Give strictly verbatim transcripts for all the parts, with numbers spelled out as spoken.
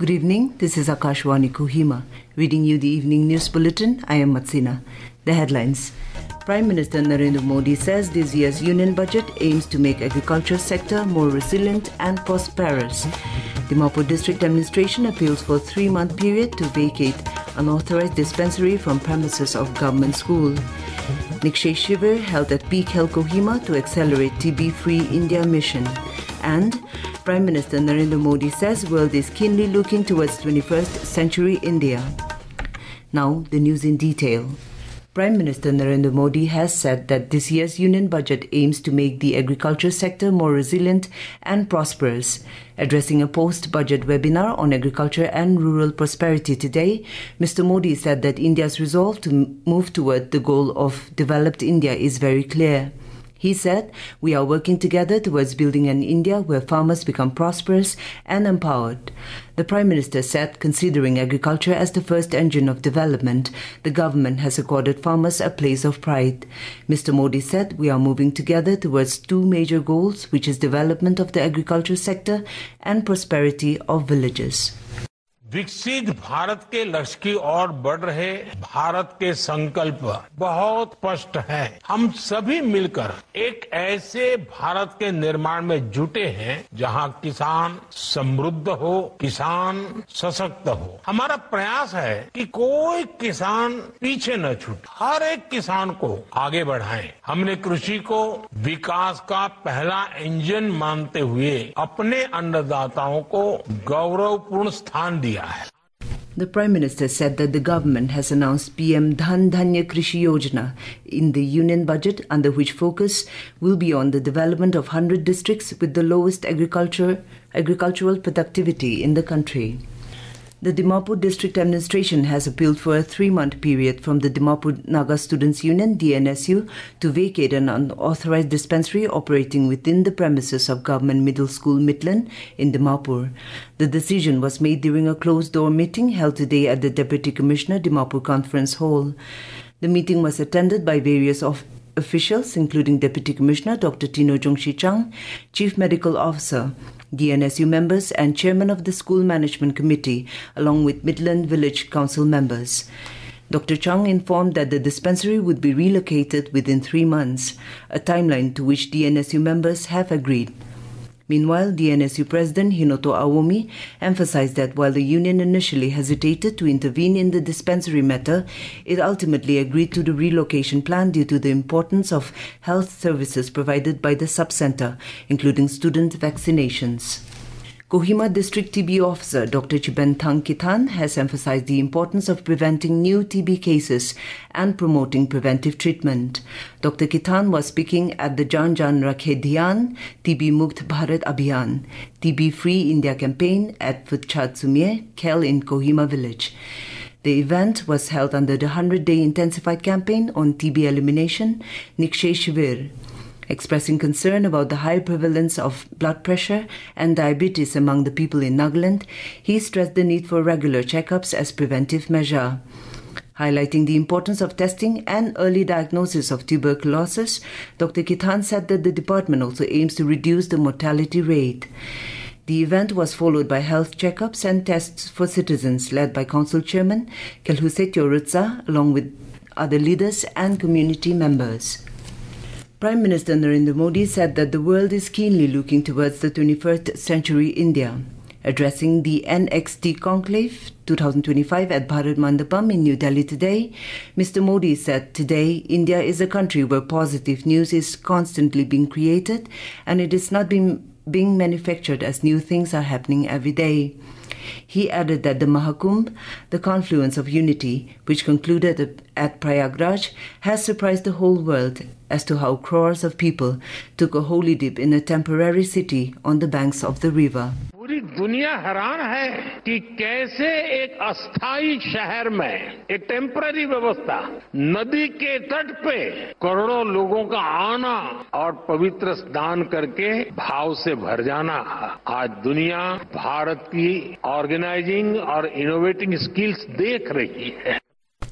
Good evening, this is Akashwani Kohima. Reading you the evening news bulletin, I am Matsina. The headlines. Prime Minister Narendra Modi says this year's union budget aims to make agriculture sector more resilient and prosperous. Dimapur District Administration appeals for a three-month period to vacate unauthorized dispensary from premises of government school. Nikshay Shivir held at Peak Health Kohima to accelerate T B-free India mission. And Prime Minister Narendra Modi says world is keenly looking towards twenty-first century India. Now the news in detail. Prime Minister Narendra Modi has said that this year's union budget aims to make the agriculture sector more resilient and prosperous. Addressing a post-budget webinar on agriculture and rural prosperity today, Mister Modi said that India's resolve to move toward the goal of developed India is very clear. He said, "We are working together towards building an India where farmers become prosperous and empowered." The Prime Minister said, considering agriculture as the first engine of development, the government has accorded farmers a place of pride. Mister Modi said, "We are moving together towards two major goals, which is development of the agriculture sector and prosperity of villages." विकसित भारत के लक्ष्य की ओर बढ़ रहे भारत के संकल्प बहुत स्पष्ट है। हम सभी मिलकर एक ऐसे भारत के निर्माण में जुटे हैं जहां किसान समृद्ध हो, किसान सशक्त हो। हमारा प्रयास है कि कोई किसान पीछे न छूटे, हर एक किसान को आगे बढ़ाएं। हमने कृषि को विकास का पहला इंजन मानते हुए अपने अन्नदाताओं को गौरवपूर्ण स्थान दिया। The Prime Minister said that the government has announced P M Dhan Dhanya Krishi Yojana in the union budget, under which focus will be on the development of one hundred districts with the lowest agriculture, agricultural productivity in the country. The Dimapur District Administration has appealed for a three-month period from the Dimapur Naga Students Union D N S U to vacate an unauthorized dispensary operating within the premises of Government Middle School Midland in Dimapur. The decision was made during a closed-door meeting held today at the Deputy Commissioner Dimapur Conference Hall. The meeting was attended by various of officials including Deputy Commissioner Doctor Tino Jungshi Chang, Chief Medical Officer, D N S U members and Chairman of the School Management Committee, along with Midland Village Council members. Doctor Chang informed that the dispensary would be relocated within three months, a timeline to which D N S U members have agreed. Meanwhile, D N S U President Hinoto Awomi emphasized that while the union initially hesitated to intervene in the dispensary matter, it ultimately agreed to the relocation plan due to the importance of health services provided by the sub-center, including student vaccinations. Kohima District T B Officer Doctor Chibentang Kitan has emphasized the importance of preventing new T B cases and promoting preventive treatment. Doctor Kitan was speaking at the Jan Jan Rakhe Dhyan T B Mukt Bharat Abhiyan, T B Free India campaign at Futchat Sumye, Khel in Kohima village. The event was held under the one hundred day intensified campaign on T B elimination, Nikshay Shivir. Expressing concern about the high prevalence of blood pressure and diabetes among the people in Nagaland, he stressed the need for regular checkups as preventive measure. Highlighting the importance of testing and early diagnosis of tuberculosis, Doctor Kitan said that the department also aims to reduce the mortality rate. The event was followed by health checkups and tests for citizens led by Council Chairman Kelhusetyo Rutsa along with other leaders and community members. Prime Minister Narendra Modi said that the world is keenly looking towards the twenty-first century India. Addressing the N X T Conclave twenty twenty-five at Bharat Mandapam in New Delhi today, Mister Modi said, "Today, India is a country where positive news is constantly being created and it is not being, being manufactured as new things are happening every day." He added that the Mahakumbh, the confluence of unity, which concluded at Prayagraj, has surprised the whole world as to how crores of people took a holy dip in a temporary city on the banks of the river. पूरी दुनिया हैरान है कि कैसे एक अस्थायी शहर में एक टेम्पररी व्यवस्था नदी के तट पे करोड़ों लोगों का आना और पवित्र स्नान करके भाव से भर जाना आज दुनिया भारत की ऑर्गेनाइजिंग और इनोवेटिंग स्किल्स देख रही है।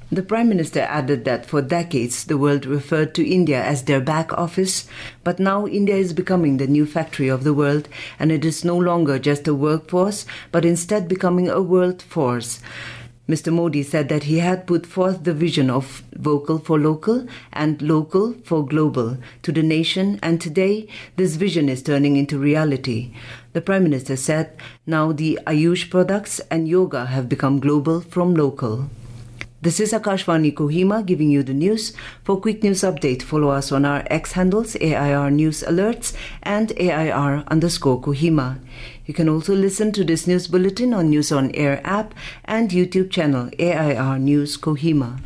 The Prime Minister added that for decades the world referred to India as their back office, but now India is becoming the new factory of the world, and it is no longer just a workforce, but instead becoming a world force. Mister Modi said that he had put forth the vision of vocal for local and local for global to the nation, and today this vision is turning into reality. The Prime Minister said now the Ayush products and yoga have become global from local. This is Akashvani Kohima giving you the news. For quick news update, follow us on our X handles A I R News Alerts and A I R underscore Kohima. You can also listen to this news bulletin on News on Air app and YouTube channel A I R News Kohima.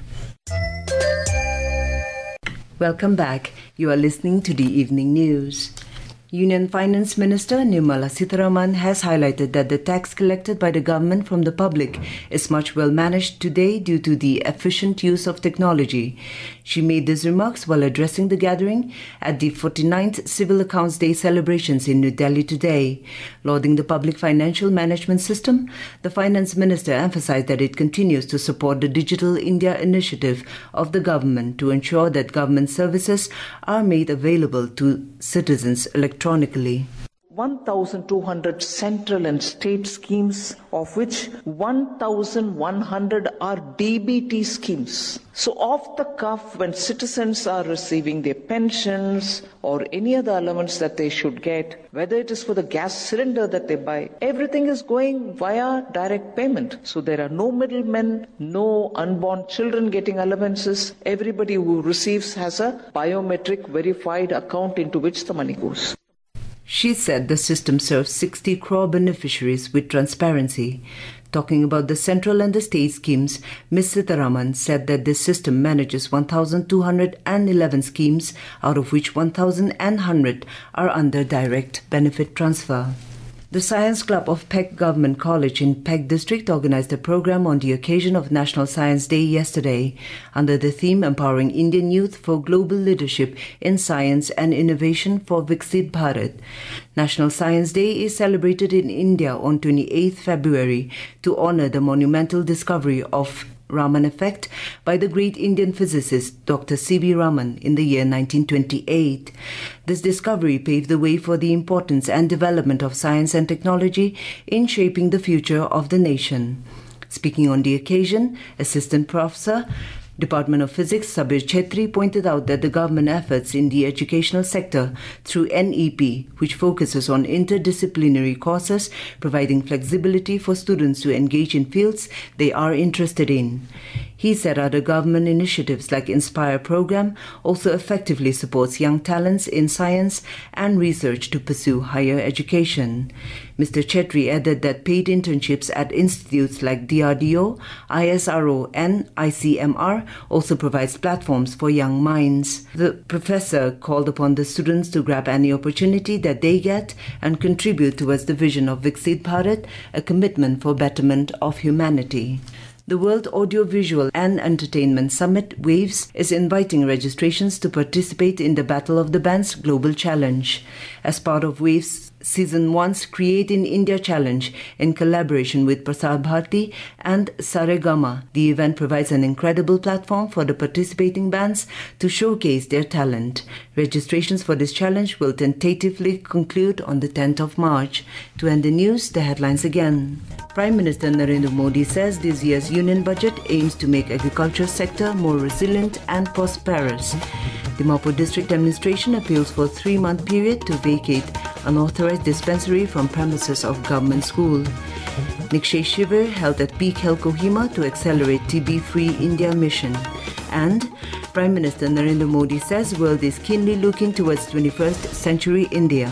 Welcome back. You are listening to the evening news. Union Finance Minister Nirmala Sitharaman has highlighted that the tax collected by the government from the public is much well managed today due to the efficient use of technology. She made these remarks while addressing the gathering at the forty-ninth Civil Accounts Day celebrations in New Delhi today. Lauding the public financial management system, the Finance Minister emphasized that it continues to support the Digital India initiative of the government to ensure that government services are made available to citizens electronically. electronically. one thousand two hundred central and state schemes, of which one thousand one hundred are D B T schemes. So off the cuff, when citizens are receiving their pensions or any other elements that they should get, whether it is for the gas cylinder that they buy, everything is going via direct payment. So there are no middlemen, no unborn children getting allowances. Everybody who receives has a biometric verified account into which the money goes. She said the system serves sixty crore beneficiaries with transparency. Talking about the central and the state schemes, Miz Sitharaman said that this system manages one thousand two hundred eleven schemes, out of which one thousand one hundred are under direct benefit transfer. The Science Club of Peck Government College in Peck District organized a program on the occasion of National Science Day yesterday under the theme Empowering Indian Youth for Global Leadership in Science and Innovation for Viksit Bharat. National Science Day is celebrated in India on twenty-eighth February to honor the monumental discovery of Raman effect by the great Indian physicist Doctor C V Raman in the year nineteen twenty-eight. This discovery paved the way for the importance and development of science and technology in shaping the future of the nation. Speaking on the occasion, Assistant Professor, Department of Physics Sabir Chetri pointed out that the government efforts in the educational sector through N E P, which focuses on interdisciplinary courses, providing flexibility for students to engage in fields they are interested in. He said other government initiatives like Inspire program also effectively supports young talents in science and research to pursue higher education. Mister Chetri added that paid internships at institutes like D R D O, I S R O and I C M R also provides platforms for young minds. The professor called upon the students to grab any opportunity that they get and contribute towards the vision of Viksit Bharat, a commitment for betterment of humanity. The World Audiovisual and Entertainment Summit, WAVES, is inviting registrations to participate in the Battle of the Bands Global Challenge. As part of WAVES Season one's Create in India Challenge in collaboration with Prasar Bharati and Saregama, the event provides an incredible platform for the participating bands to showcase their talent. Registrations for this challenge will tentatively conclude on the tenth of March. To end the news, the headlines again. Prime Minister Narendra Modi says this year's Union Budget aims to make agriculture sector more resilient and prosperous. Dimapur District Administration appeals for a three-month period to vacate unauthorized dispensary from premises of government school. Nikshay Shivir held at Peak Health Kohima to accelerate T B-free India mission. And Prime Minister Narendra Modi says world is keenly looking towards twenty-first century India.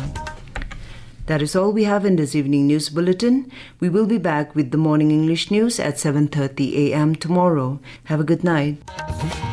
That is all we have in this evening news bulletin. We will be back with the morning English news at seven thirty a m tomorrow. Have a good night.